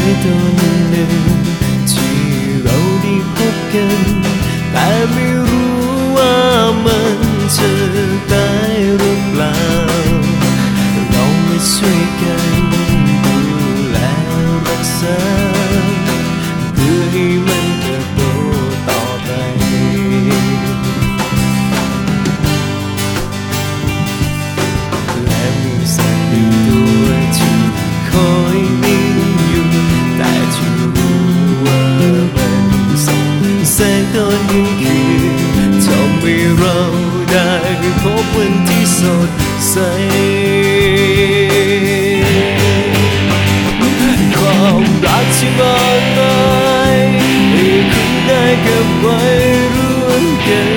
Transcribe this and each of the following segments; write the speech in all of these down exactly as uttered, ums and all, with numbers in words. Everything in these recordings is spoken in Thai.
ตัวหนึ่งที่เราได้พบกันแต่ไม่รู้ว่ามันจะได้หรือเปล่าเราไม่ช่วยกันดูแลรักษาเพื่อให้มันเติบโตต่อไปและมีสักหนึ่งตัวที่คอยนิ่งอยู่แต่ที่รู้ว่ามันส่องแสงตอนกลางคืนทำให้เราได้พบวันที่สดใสความรักที่มากมายให้คุณได้เก็บไว้ร่วมกัน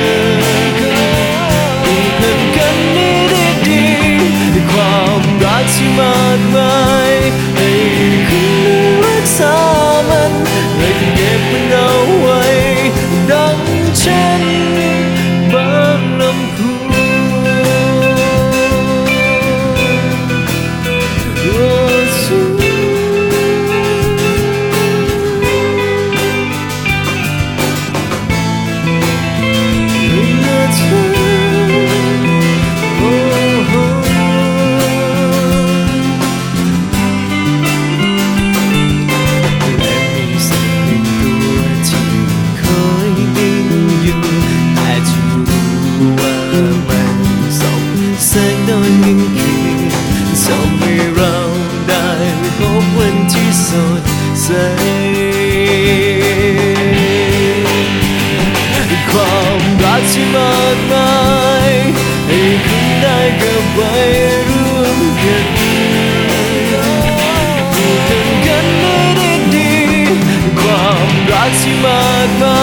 ผูกพันกันนี้ได้ดีความรักที่มากมายให้คุณรักษามันและเก็บมันเอาไว้ดังเช่นบางลำพูแสงตอนกลางคืนทำให้เราได้พบวันที่สดใสความรักที่มากมายให้คุณได้เก็บไว้ร่วมกันผูกพันกันได้ดีความรักที่มากมาย